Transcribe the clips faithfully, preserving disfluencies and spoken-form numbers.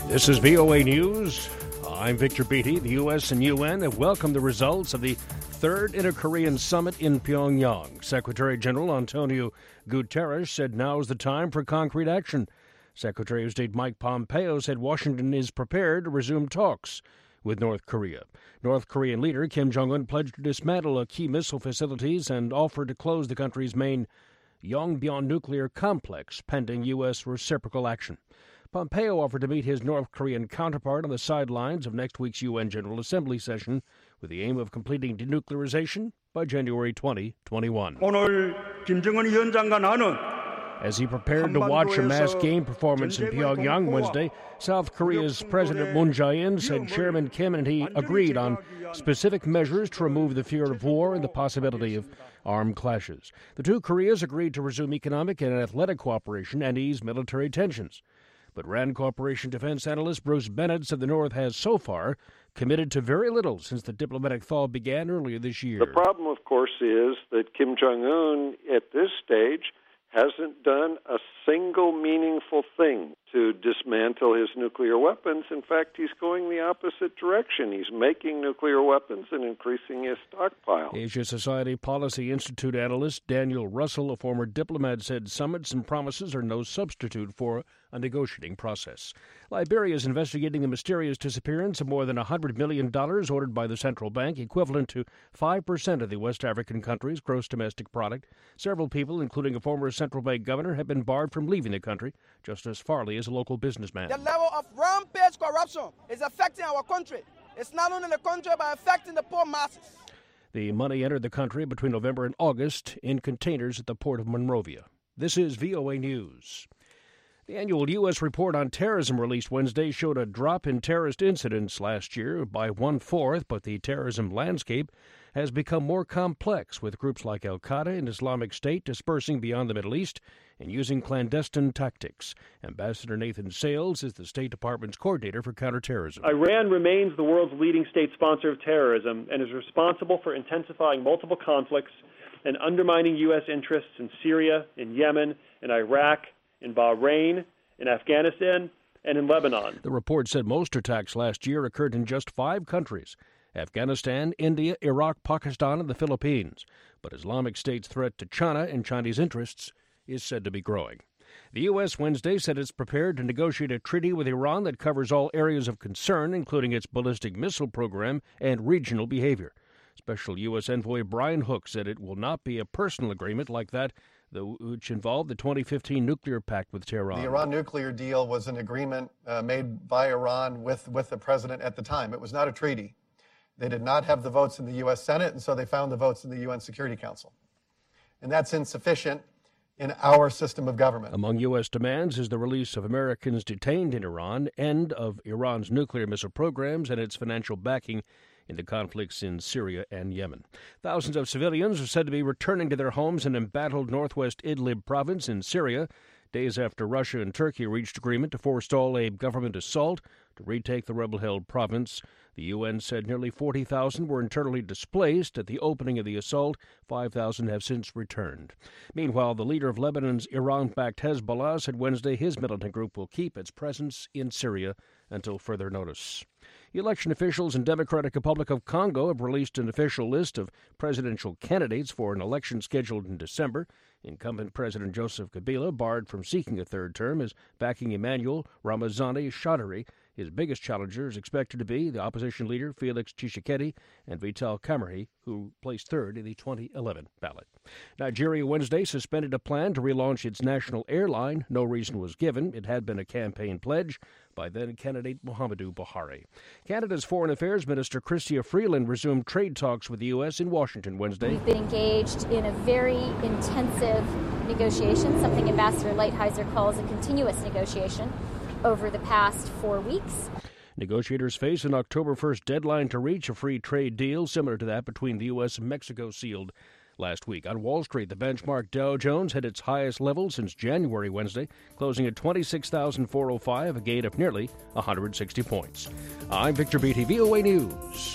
This is V O A News. I'm Victor Beatty. The U S and U N have welcomed the results of the third Inter-Korean Summit in Pyongyang. Secretary General Antonio Guterres said now is the time for concrete action. Secretary of State Mike Pompeo said Washington is prepared to resume talks with North Korea. North Korean leader Kim Jong-un pledged to dismantle key missile facilities and offered to close the country's main Yongbyon nuclear complex pending U S reciprocal action. Pompeo offered to meet his North Korean counterpart on the sidelines of next week's U N General Assembly session with the aim of completing denuclearization by January twenty twenty-one. 오늘 김정은 위원장과 나는 As he prepared to watch a mass game performance in Pyongyang Wednesday, South Korea's President Moon Jae-in said Chairman Kim and he agreed on specific measures to remove the fear of war and the possibility of armed clashes. The two Koreas agreed to resume economic and athletic cooperation and ease military tensions. But Rand Corporation defense analyst Bruce Bennett said the North has so far committed to very little since the diplomatic thaw began earlier this year. The problem, of course, is that Kim Jong-un at this stage hasn't done a single meaningful thing to dismantle his nuclear weapons. In fact, he's going the opposite direction. He's making nuclear weapons and increasing his stockpile. Asia Society Policy Institute analyst Daniel Russell, a former diplomat, said summits and promises are no substitute for a negotiating process. Liberia is investigating the mysterious disappearance of more than one hundred million dollars ordered by the central bank, equivalent to five percent of the West African country's gross domestic product. Several people, including a former central bank governor, have been barred from leaving the country. Justice Farley is a local businessman. The level of rampage corruption is affecting our country. It's not only the country, but affecting the poor masses. The money entered the country between November and August in containers at the port of Monrovia. This is V O A News. The annual U S report on terrorism released Wednesday showed a drop in terrorist incidents last year by one-fourth, but the terrorism landscape has become more complex, with groups like Al-Qaeda and Islamic State dispersing beyond the Middle East and using clandestine tactics. Ambassador Nathan Sales is the State Department's coordinator for counterterrorism. Iran remains the world's leading state sponsor of terrorism and is responsible for intensifying multiple conflicts and undermining U S interests in Syria, in Yemen, in Iraq, in Bahrain, in Afghanistan, and in Lebanon. The report said most attacks last year occurred in just five countries: Afghanistan, India, Iraq, Pakistan, and the Philippines. But Islamic State's threat to China and Chinese interests is said to be growing. The U S Wednesday said it's prepared to negotiate a treaty with Iran that covers all areas of concern, including its ballistic missile program and regional behavior. Special U S Envoy Brian Hook said it will not be a personal agreement like that which involved the twenty fifteen nuclear pact with Tehran. The Iran nuclear deal was an agreement uh, made by Iran with, with the president at the time. It was not a treaty. They did not have the votes in the U S Senate, and so they found the votes in the U N Security Council. And that's insufficient in our system of government. Among U S demands is the release of Americans detained in Iran, end of Iran's nuclear missile programs, and its financial backing in the conflicts in Syria and Yemen. Thousands of civilians are said to be returning to their homes in embattled northwest Idlib province in Syria, days after Russia and Turkey reached agreement to forestall a government assault to retake the rebel-held province. The U N said nearly forty thousand were internally displaced at the opening of the assault. five thousand have since returned. Meanwhile, the leader of Lebanon's Iran-backed Hezbollah said Wednesday his militant group will keep its presence in Syria until further notice. Election officials in Democratic Republic of Congo have released an official list of presidential candidates for an election scheduled in December. Incumbent President Joseph Kabila, barred from seeking a third term, is backing Emmanuel Ramazani Shadari. His biggest challenger is expected to be the opposition leader Felix Tshisekedi and Vital Kamerhe, who placed third in the twenty eleven ballot. Nigeria Wednesday suspended a plan to relaunch its national airline. No reason was given. It had been a campaign pledge by then-candidate Muhammadu Buhari. Canada's Foreign Affairs Minister Chrystia Freeland resumed trade talks with the U S in Washington Wednesday. We've been engaged in a very intensive negotiation, something Ambassador Lighthizer calls a continuous negotiation, over the past four weeks. Negotiators face an October first deadline to reach a free trade deal similar to that between the U S and Mexico sealed last week. On Wall Street, the benchmark Dow Jones hit its highest level since January Wednesday, closing at twenty-six thousand four hundred five, a gain of nearly one hundred sixty points. I'm Victor Beatty, V O A News.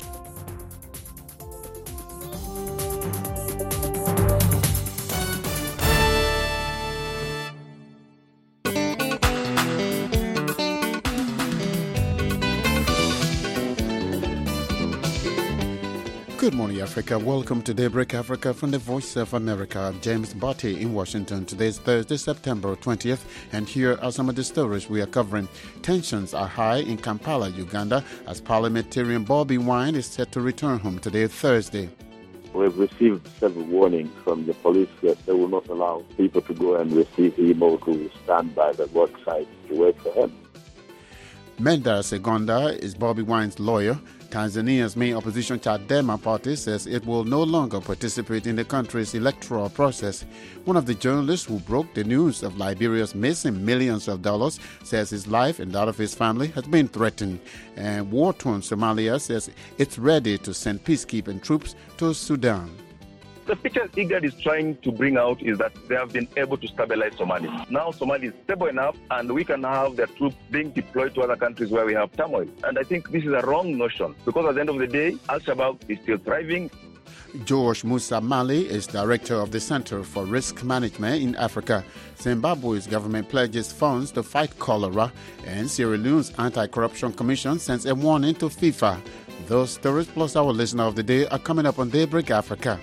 Good morning, Africa. Welcome to Daybreak Africa from the Voice of America. I'm James Botti in Washington. Today is Thursday, September twentieth, and here are some of the stories we are covering. Tensions are high in Kampala, Uganda, as parliamentarian Bobi Wine is set to return home today, Thursday. We've received several warnings from the police that they will not allow people to go and receive him or to stand by the roadside to wait for him. Menda Segonda is Bobi Wine's lawyer. Tanzania's main opposition Chadema party says it will no longer participate in the country's electoral process. One of the journalists who broke the news of Liberia's missing millions of dollars says his life and that of his family has been threatened. And war-torn Somalia says it's ready to send peacekeeping troops to Sudan. The picture IGAD is trying to bring out is that they have been able to stabilize Somalia. Now Somalia is stable enough and we can have their troops being deployed to other countries where we have turmoil. And I think this is a wrong notion because at the end of the day, Al-Shabaab is still thriving. George Musa Mali is director of the Center for Risk Management in Africa. Zimbabwe's government pledges funds to fight cholera, and Sierra Leone's Anti-Corruption Commission sends a warning to FIFA. Those stories plus our listener of the day are coming up on Daybreak Africa.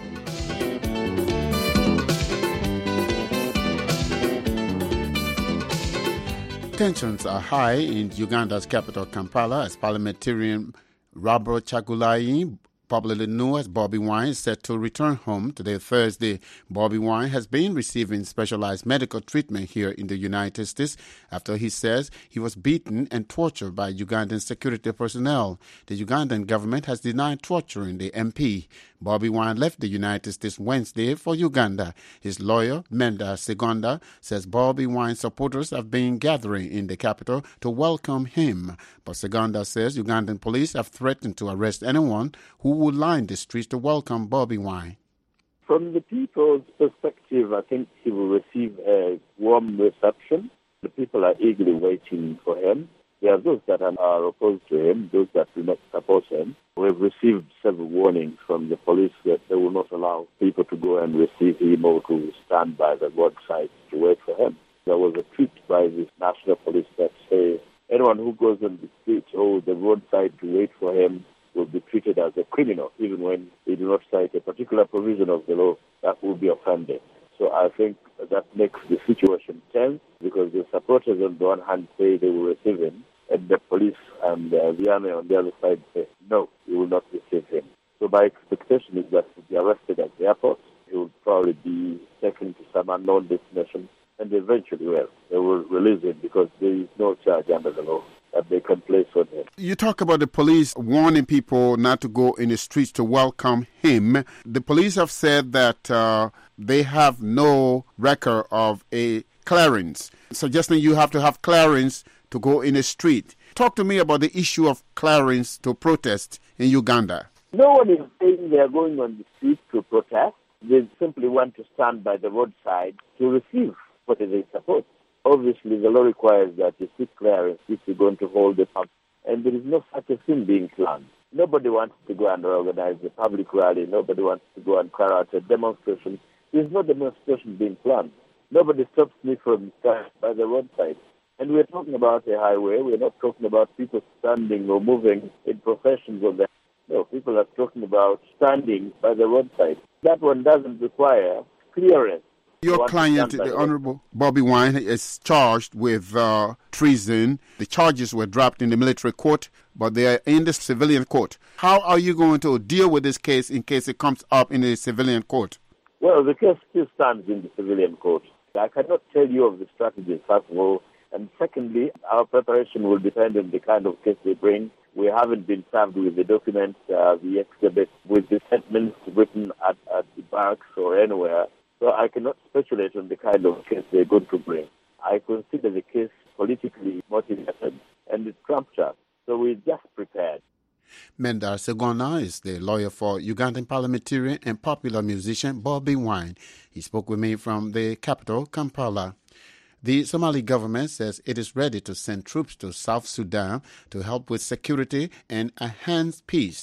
Tensions are high in Uganda's capital, Kampala, as parliamentarian Robert Kyagulanyi, popularly known as Bobi Wine, is set to return home today, Thursday. Bobi Wine has been receiving specialized medical treatment here in the United States after he says he was beaten and tortured by Ugandan security personnel. The Ugandan government has denied torturing the M P. Bobi Wine left the United States Wednesday for Uganda. His lawyer, Menda Segonda, says Bobi Wine's supporters have been gathering in the capital to welcome him. But Segonda says Ugandan police have threatened to arrest anyone who would line the streets to welcome Bobi Wine. From the people's perspective, I think he will receive a warm reception. The people are eagerly waiting for him. There are those that are opposed to him, those that do not support him. We've received several warnings from the police that they will not allow people to go and receive him or to stand by the roadside to wait for him. There was a tweet by the national police that says anyone who goes on the street or the roadside to wait for him will be treated as a criminal, even when they do not cite a particular provision of the law that will be offended. So I think that makes the situation tense because the supporters on the one hand say they will receive him, and the police and uh, the army on the other side say, no, you will not receive him. So my expectation is that he'll be arrested at the airport. He will probably be taken to some unknown destination, and eventually, well, they will release him because there is no charge under the law that they can place on him. You talk about the police warning people not to go in the streets to welcome him. The police have said that uh, they have no record of a clearance, suggesting you have to have clearance to go in the street. Talk to me about the issue of clearance to protest in Uganda. No one is saying they are going on the street to protest. They simply want to stand by the roadside to receive what they support. Obviously, the law requires that you seek clearance if you're going to hold a pub, and there is no such a thing being planned. Nobody wants to go and organize a public rally. Nobody wants to go and carry out a demonstration. There's no demonstration being planned. Nobody stops me from standing by the roadside. And we're talking about a highway. We're not talking about people standing or moving in processions on the. No, people are talking about standing by the roadside. That one doesn't require clearance. Your client, the Honorable Bobi Wine, is charged with uh, treason. The charges were dropped in the military court, but they are in the civilian court. How are you going to deal with this case in case it comes up in the civilian court? Well, the case still stands in the civilian court. I cannot tell you of the strategy, first of all. And secondly, our preparation will depend on the kind of case they bring. We haven't been served with the documents, uh, the exhibit, with the statements written at, at the barracks or anywhere. So I cannot speculate on the kind of case they're going to bring. I consider the case politically motivated and it's trumped up. So we're just prepared. Menda Segonda is the lawyer for Ugandan parliamentarian and popular musician Bobi Wine. He spoke with me from the capital, Kampala. The Somali government says it is ready to send troops to South Sudan to help with security and enhance peace.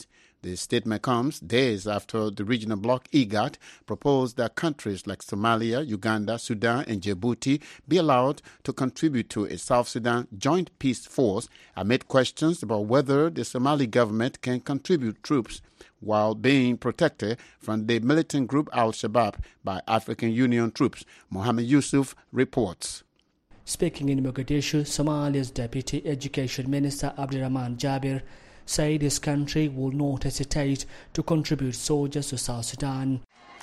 The statement comes days after the regional bloc IGAD proposed that countries like Somalia, Uganda, Sudan, and Djibouti be allowed to contribute to a South Sudan joint peace force amid questions about whether the Somali government can contribute troops while being protected from the militant group Al-Shabaab by African Union troops. Mohammed Yusuf reports. Speaking in Mogadishu, Somalia's Deputy Education Minister Abdirahman Jabir said his country will not hesitate to contribute soldiers to South Sudan.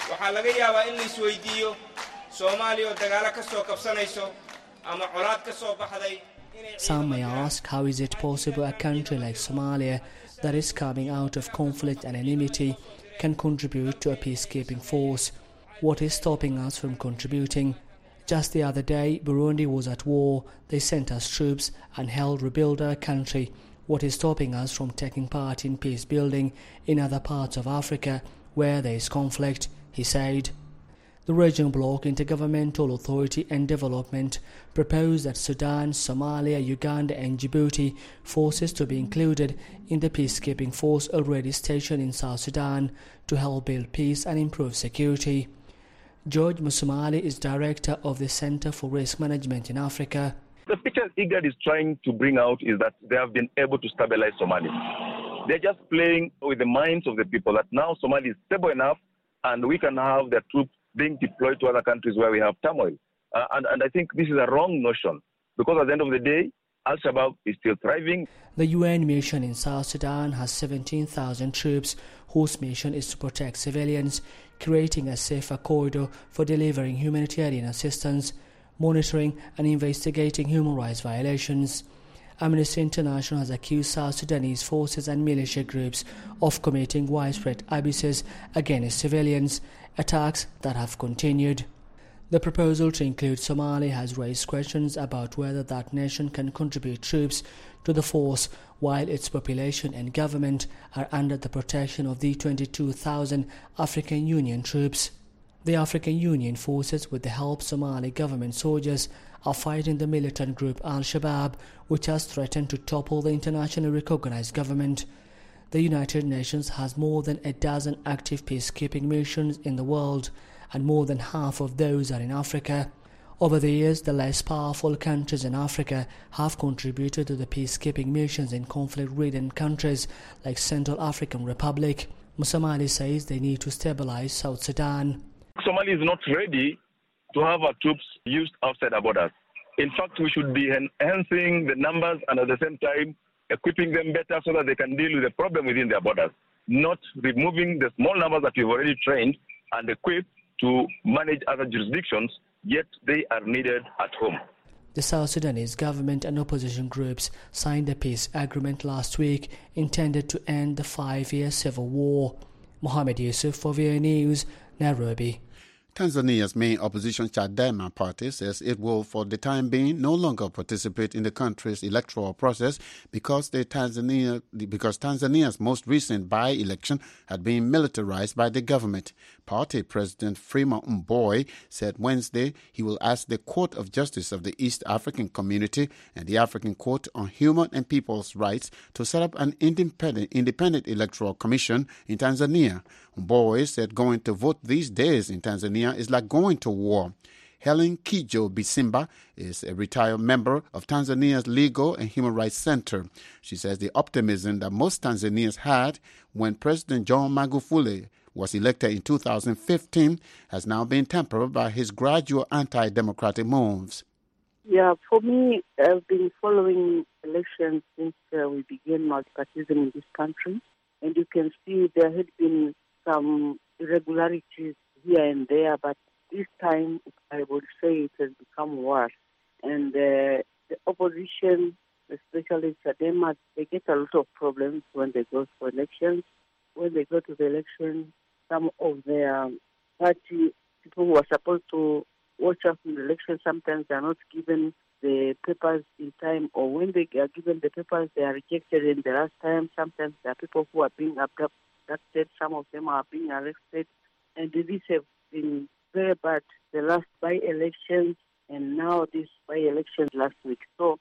Some may ask, how is it possible a country like Somalia, that is coming out of conflict and enmity, can contribute to a peacekeeping force? What is stopping us from contributing? Just the other day, Burundi was at war. They sent us troops and helped rebuild our country. What is stopping us from taking part in peace building in other parts of Africa where there is conflict? He said. The Regional Bloc Intergovernmental Authority and Development proposed that Sudan, Somalia, Uganda and Djibouti forces to be included in the peacekeeping force already stationed in South Sudan to help build peace and improve security. George Musumali is director of the Center for Risk Management in Africa. The picture IGAD is trying to bring out is that they have been able to stabilize Somalia. They're just playing with the minds of the people that now Somalia is stable enough and we can have their troops being deployed to other countries where we have turmoil. Uh, and, and I think this is a wrong notion because at the end of the day, Al-Shabaab is still thriving. The U N mission in South Sudan has seventeen thousand troops whose mission is to protect civilians, creating a safer corridor for delivering humanitarian assistance, monitoring and investigating human rights violations. Amnesty International has accused South Sudanese forces and militia groups of committing widespread abuses against civilians, attacks that have continued. The proposal to include Somalia has raised questions about whether that nation can contribute troops to the force while its population and government are under the protection of the twenty-two thousand African Union troops. The African Union forces, with the help of Somali government soldiers, are fighting the militant group Al-Shabaab, which has threatened to topple the internationally recognized government. The United Nations has more than a dozen active peacekeeping missions in the world, and more than half of those are in Africa. Over the years, the less powerful countries in Africa have contributed to the peacekeeping missions in conflict-ridden countries like Central African Republic. Musamali says they need to stabilize South Sudan. Somalia is not ready to have our troops used outside our borders. In fact, we should be enhancing the numbers and at the same time equipping them better so that they can deal with the problem within their borders, not removing the small numbers that we've already trained and equipped to manage other jurisdictions, yet they are needed at home. The South Sudanese government and opposition groups signed a peace agreement last week intended to end the five-year civil war. Mohammed Yusuf for V O A News, Nairobi. Tanzania's main opposition Chadema party says it will, for the time being, no longer participate in the country's electoral process because, the Tanzania, because Tanzania's most recent by-election had been militarized by the government. Party President Freeman Mbowe said Wednesday he will ask the Court of Justice of the East African Community and the African Court on Human and People's Rights to set up an independent, independent electoral commission in Tanzania. Mbowe said going to vote these days in Tanzania is like going to war. Helen Kijo Bisimba is a retired member of Tanzania's Legal and Human Rights Center. She says the optimism that most Tanzanians had when President John Magufuli was elected in two thousand fifteen has now been tempered by his gradual anti-democratic moves. Yeah, for me, I've been following elections since uh, we began multipartyism in this country, and you can see there had been some irregularities here and there, but this time I would say it has become worse. And uh, the opposition, especially Chadema, they get a lot of problems when they go for elections. When they go to the election, some of their party people who are supposed to watch out in the election, sometimes they are not given the papers in time, or when they are given the papers, they are rejected in the last time. Sometimes there are people who are being abducted, some of them are being arrested, and this has been very bad, the last by-elections and now this by-elections last week. So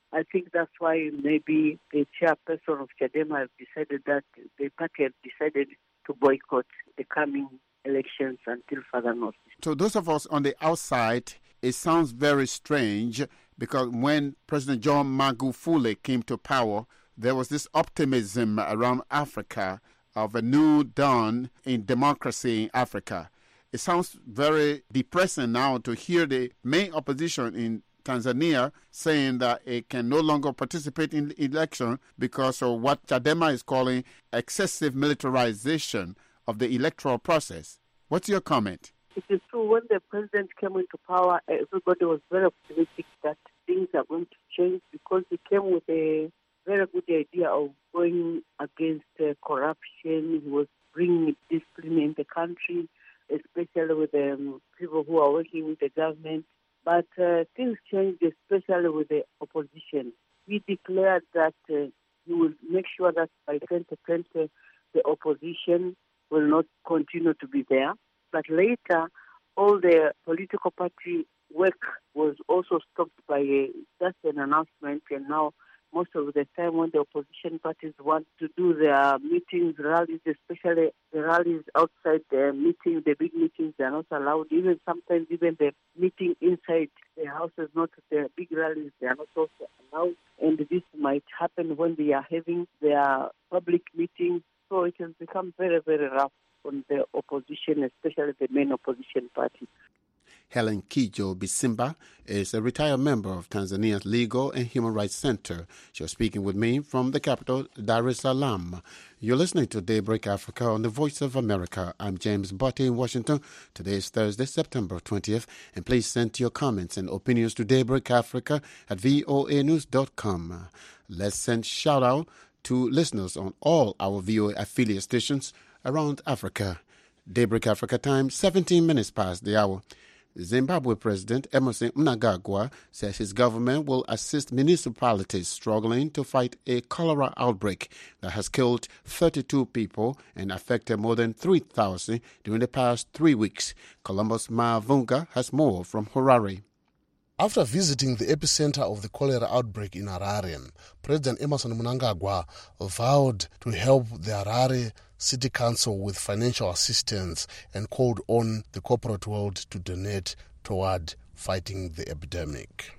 I think that's why maybe the chairperson of Chadema have decided that the party have decided to boycott the coming elections until further notice. To those of us on the outside, it sounds very strange because when President John Magufuli came to power, there was this optimism around Africa of a new dawn in democracy in Africa. It sounds very depressing now to hear the main opposition in Tanzania saying that it can no longer participate in the election because of what Chadema is calling excessive militarization of the electoral process. What's your comment? It is true. When the president came into power, everybody was very optimistic that things are going to change because he came with a very good idea of going against uh, corruption. He was bringing discipline in the country, especially with um, people who are working with the government. But uh, things changed, especially with the opposition. He declared that uh, he will make sure that by twenty twenty, the opposition will not continue to be there. But later, all the political party work was also stopped by a, just an announcement. And now, most of the time when the opposition parties want to do their meetings, rallies, especially the rallies outside the meeting, the big meetings, they are not allowed. Even sometimes, even the meeting inside the house is not, the big rallies, they are not also allowed. And this might happen when they are having their public meetings. So it has become very, very rough on the opposition, especially the main opposition party. Helen Kijo Bisimba is a retired member of Tanzania's Legal and Human Rights Center. She was speaking with me from the capital, Dar es Salaam. You're listening to Daybreak Africa on the Voice of America. I'm James Botti in Washington. Today is Thursday, September twentieth. And please send your comments and opinions to Daybreak Africa at voa news dot com. Let's send shout-out to listeners on all our V O A affiliate stations around Africa. Daybreak Africa time, seventeen minutes past the hour. Zimbabwe President Emmerson Mnangagwa says his government will assist municipalities struggling to fight a cholera outbreak that has killed thirty-two people and affected more than three thousand during the past three weeks. Columbus Mavunga has more from Harare. After visiting the epicenter of the cholera outbreak in Harare, President Emmerson Mnangagwa vowed to help the Harare City Council with financial assistance and called on the corporate world to donate toward fighting the epidemic.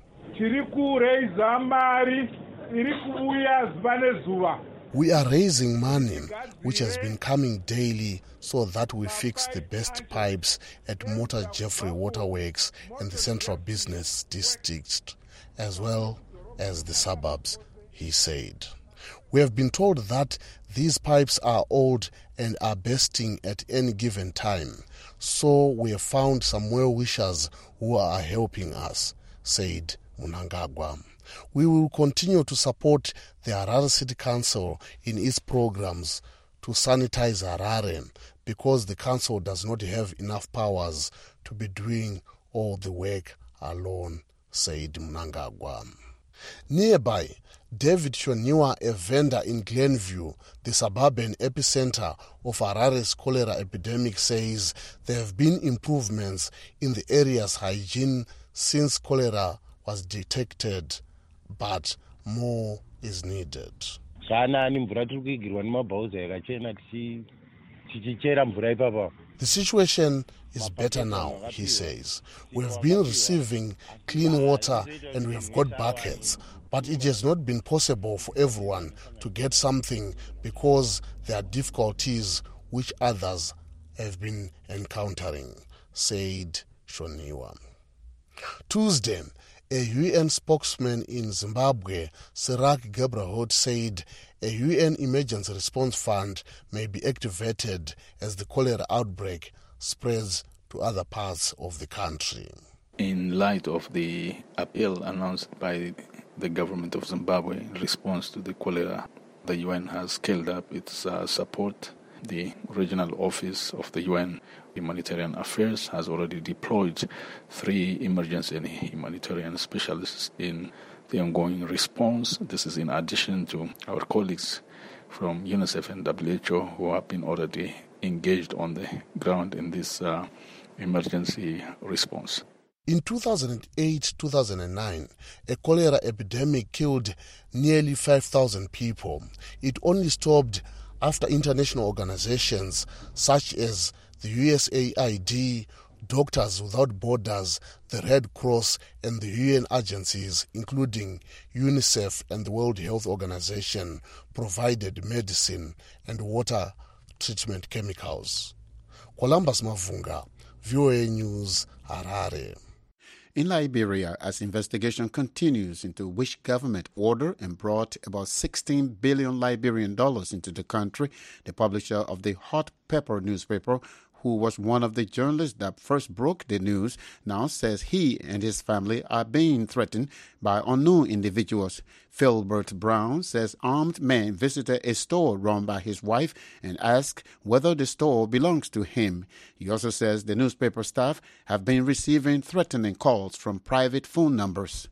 We are raising money, which has been coming daily, so that we fix the best pipes at Motor Jeffrey Waterworks and the Central Business District, as well as the suburbs, he said. We have been told that these pipes are old and are bursting at any given time, so we have found some well-wishers who are helping us, said Mnangagwa. We will continue to support the Harare City Council in its programs to sanitize Harare because the council does not have enough powers to be doing all the work alone, said Mnangagwa. Nearby, David Shoniwa, a vendor in Glenview, the suburban epicenter of Harare's cholera epidemic, says there have been improvements in the area's hygiene since cholera was detected, but more is needed. The situation is better now, he says. We have been receiving clean water and we have got buckets, but it has not been possible for everyone to get something because there are difficulties which others have been encountering, said Shoniwa. Tuesday, a U N spokesman in Zimbabwe, Sirak Gebrehot, said a U N emergency response fund may be activated as the cholera outbreak spreads to other parts of the country. In light of the appeal announced by the government of Zimbabwe in response to the cholera, the U N has scaled up its uh, support. The regional office of the U N Humanitarian Affairs has already deployed three emergency and humanitarian specialists in the ongoing response. This is in addition to our colleagues from UNICEF and W H O who have been already engaged on the ground in this uh, emergency response. In two thousand eight to two thousand nine, a cholera epidemic killed nearly five thousand people. It only stopped after international organizations such as the U S A I D, Doctors Without Borders, the Red Cross, and the U N agencies, including UNICEF and the World Health Organization, provided medicine and water treatment chemicals. Columbus Mavunga, V O A News, Harare. In Liberia, as investigation continues into which government ordered and brought about sixteen billion Liberian dollars into the country, the publisher of the Hot Pepper newspaper, who was one of the journalists that first broke the news, now says he and his family are being threatened by unknown individuals. Philbert Brown says armed men visited a store run by his wife and asked whether the store belongs to him. He also says the newspaper staff have been receiving threatening calls from private phone numbers.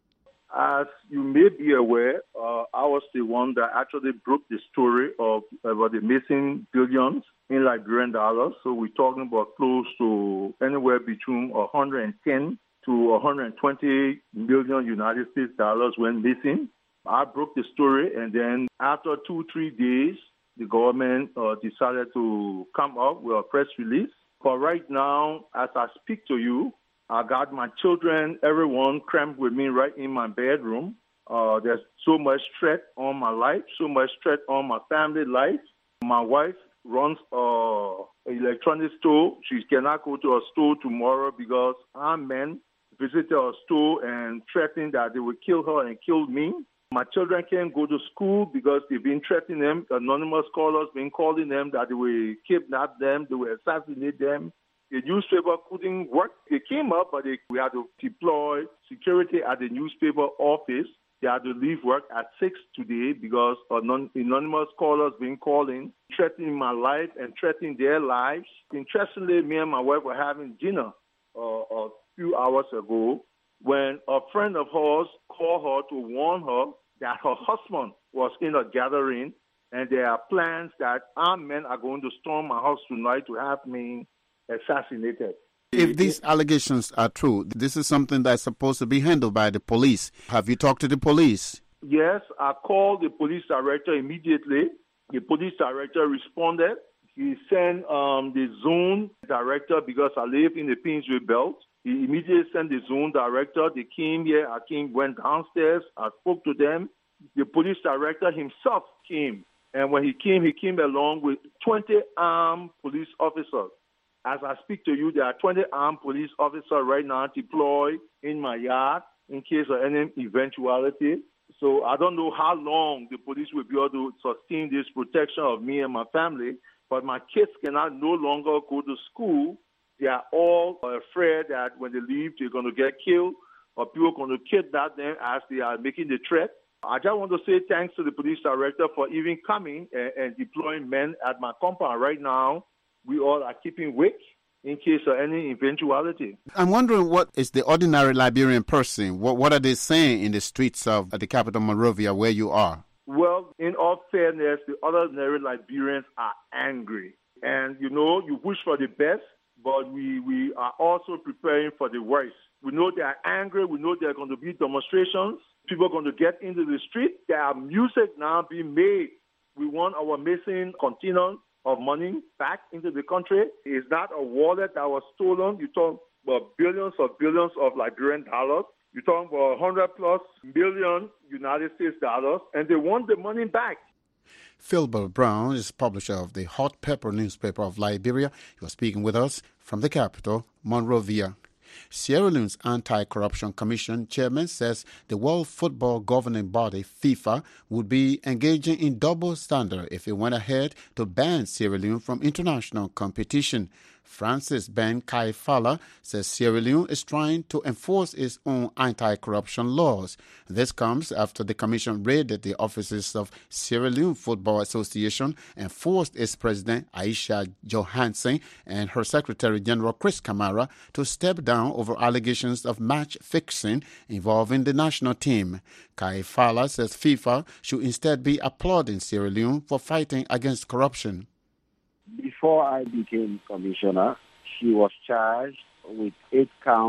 As you may be aware, uh, I was the one that actually broke the story of about the missing billions in Liberian dollars. So we're talking about close to anywhere between one hundred ten to one hundred twenty million United States dollars went missing. I broke the story, and then after two, three days, the government uh, decided to come up with a press release. But right now, as I speak to you, I got my children, everyone cramped with me right in my bedroom. Uh, there's so much threat on my life, so much threat on my family life. My wife runs uh, an electronic store. She cannot go to a store tomorrow because armed men visited her store and threatened that they would kill her and kill me. My children can't go to school because they've been threatening them. Anonymous callers been calling them that they will kidnap them, they will assassinate them. The newspaper couldn't work. They came up, but they, we had to deploy security at the newspaper office. They had to leave work at six today because anonymous callers been calling, threatening my life and threatening their lives. Interestingly, me and my wife were having dinner uh, a few hours ago when a friend of hers called her to warn her that her husband was in a gathering and there are plans that armed men are going to storm my house tonight to have me assassinated. If these allegations are true, this is something that's supposed to be handled by the police. Have you talked to the police? Yes, I called the police director immediately. The police director responded. He sent um, the zone director, because I live in the Pinsway Belt. He immediately sent the zone director. They came here. I came, went downstairs. I spoke to them. The police director himself came. And when he came, he came along with twenty armed police officers. As I speak to you, there are twenty armed police officers right now deployed in my yard in case of any eventuality. So I don't know how long the police will be able to sustain this protection of me and my family, but my kids cannot no longer go to school. They are all afraid that when they leave, they're going to get killed or people are going to kidnap them as they are making the threat. I just want to say thanks to the police director for even coming and, and deploying men at my compound right now. We all are keeping wake in case of any eventuality. I'm wondering, what is the ordinary Liberian person? What, what are they saying in the streets of the capital, Monrovia, where you are? Well, in all fairness, the ordinary Liberians are angry. And, you know, you wish for the best, but we, we are also preparing for the worst. We know they are angry. We know there are going to be demonstrations. People are going to get into the street. There are music now being made. We want our missing containers of money back into the country. It's not a wallet that was stolen. You talk about billions of billions of Liberian dollars. You talk about one hundred plus million United States dollars, and they want the money back. Philbert Brown is publisher of the Hot Pepper newspaper of Liberia. He was speaking with us from the capital, Monrovia. Sierra Leone's Anti-Corruption Commission chairman says the World Football governing body, FIFA, would be engaging in double standard if it went ahead to ban Sierra Leone from international competition. Francis Ben Kaifala says Sierra Leone is trying to enforce its own anti-corruption laws. This comes after the commission raided the offices of Sierra Leone Football Association and forced its president, Aisha Johansen, and her Secretary General Chris Kamara to step down over allegations of match fixing involving the national team. Kaifala says FIFA should instead be applauding Sierra Leone for fighting against corruption. Before I became commissioner, she was charged with eight counts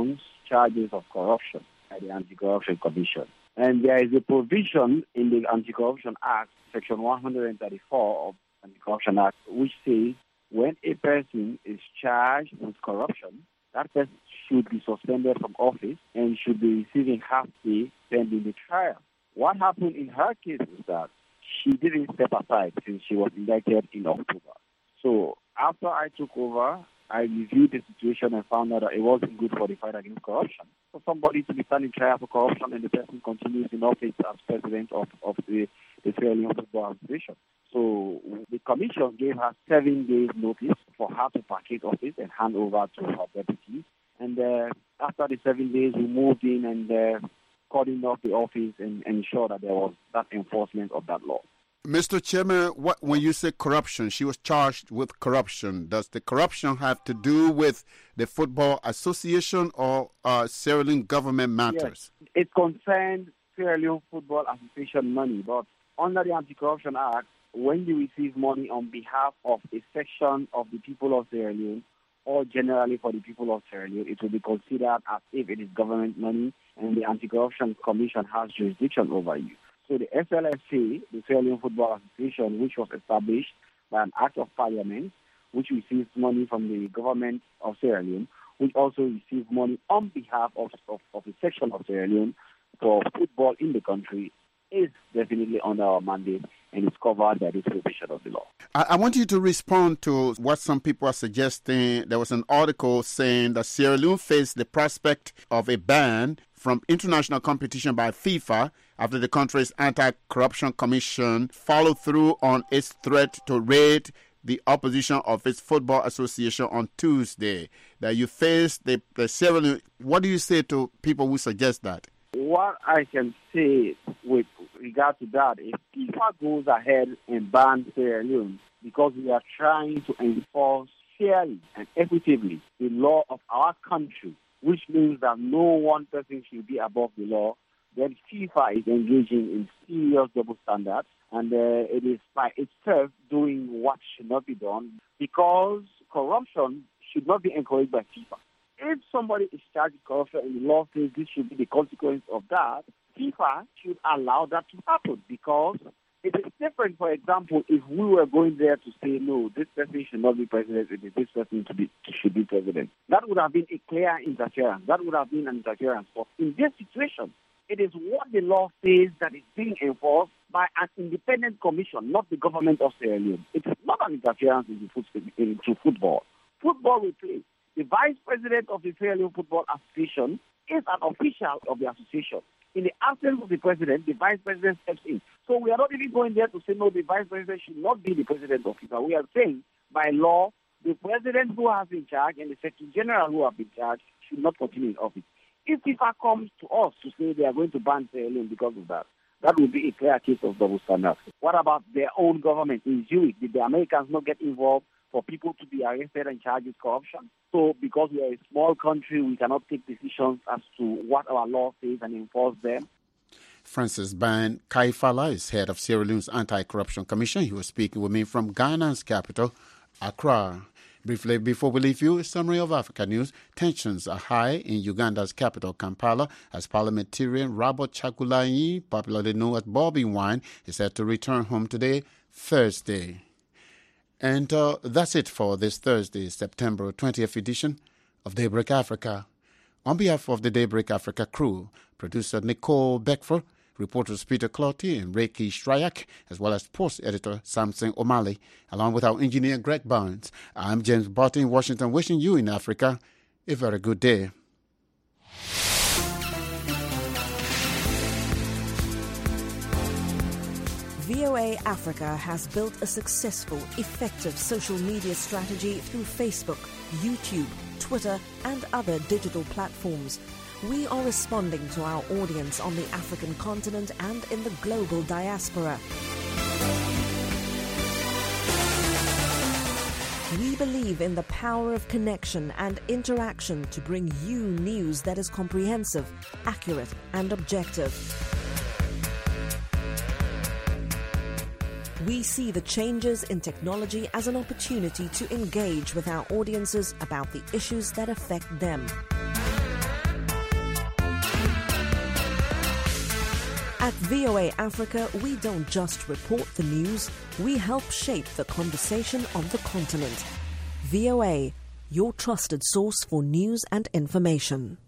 charges of corruption by the Anti-Corruption Commission. And there is a provision in the Anti-Corruption Act, Section one hundred thirty-four of the Anti-Corruption Act, which says when a person is charged with corruption, that person should be suspended from office and should be receiving half pay pending the trial. What happened in her case is that she didn't step aside since she was indicted in October. So after I took over, I reviewed the situation and found out that it wasn't good for the fight against corruption. For somebody to be standing trial for corruption and the person continues in office as president of, of the, the Sierra Leone Football Association. So the commission gave her seven days notice for her to vacate office and hand over to her deputy. And uh, after the seven days, we moved in and uh, cordoned off the office and ensured that there was that enforcement of that law. Mister Chairman, what, when you say corruption, she was charged with corruption. Does the corruption have to do with the Football Association or uh, Sierra Leone government matters? Yes, it concerns Sierra Leone Football Association money, but under the Anti-Corruption Act, when you receive money on behalf of a section of the people of Sierra Leone, or generally for the people of Sierra Leone, it will be considered as if it is government money and the Anti-Corruption Commission has jurisdiction over you. So the S L S A, the Sierra Leone Football Association, which was established by an act of parliament, which receives money from the government of Sierra Leone, which also receives money on behalf of, of, of a section of Sierra Leone for football in the country, is definitely under our mandate and is covered by this provision of the law. I, I want you to respond to what some people are suggesting. There was an article saying that Sierra Leone faced the prospect of a ban from international competition by FIFA after the country's Anti-Corruption Commission followed through on its threat to raid the opposition of its football association on Tuesday. That you face the, the Sierra Leone. What do you say to people who suggest that? What I can say with regard to that is FIFA goes ahead and bans Sierra Leone because we are trying to enforce fairly and equitably the law of our country, which means that no one person should be above the law. Then FIFA is engaging in serious double standards, and uh, it is by itself doing what should not be done because corruption should not be encouraged by FIFA. If somebody is charged with corruption and the law says this should be the consequence of that, FIFA should allow that to happen because it is different. For example, if we were going there to say, no, this person should not be president, this person to be, should be president, that would have been a clear interference. That would have been an interference. But in this situation, it is what the law says that is being enforced by an independent commission, not the government of Sierra Leone. It is not an interference into football. Football will play. The vice president of the Sierra Leone Football Association is an official of the association. In the absence of the president, the vice president steps in. So we are not even going there to say, no, the vice president should not be the president of FIFA. We are saying, by law, the president who has been charged and the secretary general who have been charged should not continue in office. If FIFA comes to us to say they are going to ban Sierra Leone because of that, that would be a clear case of double standards. What about their own government in Zurich? Did the Americans not get involved for people to be arrested and charged with corruption? So because we are a small country, we cannot take decisions as to what our law says and enforce them. Francis Ban Kaifala is head of Sierra Leone's Anti-Corruption Commission. He was speaking with me from Ghana's capital, Accra. Briefly, before we leave you, a summary of Africa news. Tensions are high in Uganda's capital, Kampala, as parliamentarian Robert Chagulanyi, popularly known as Bobby Wine, is set to return home today, Thursday. And uh, that's it for this Thursday, September twentieth edition of Daybreak Africa. On behalf of the Daybreak Africa crew, producer Nicole Beckford, reporters Peter Clotty and Reiki Shryak, as well as post editor Samson O'Malley, along with our engineer Greg Barnes. I'm James Barton in Washington, wishing you in Africa a very good day. V O A Africa has built a successful, effective social media strategy through Facebook, YouTube, Twitter, and other digital platforms. We are responding to our audience on the African continent and in the global diaspora. We believe in the power of connection and interaction to bring you news that is comprehensive, accurate, and objective. We see the changes in technology as an opportunity to engage with our audiences about the issues that affect them. At V O A Africa, we don't just report the news, we help shape the conversation on the continent. V O A, your trusted source for news and information.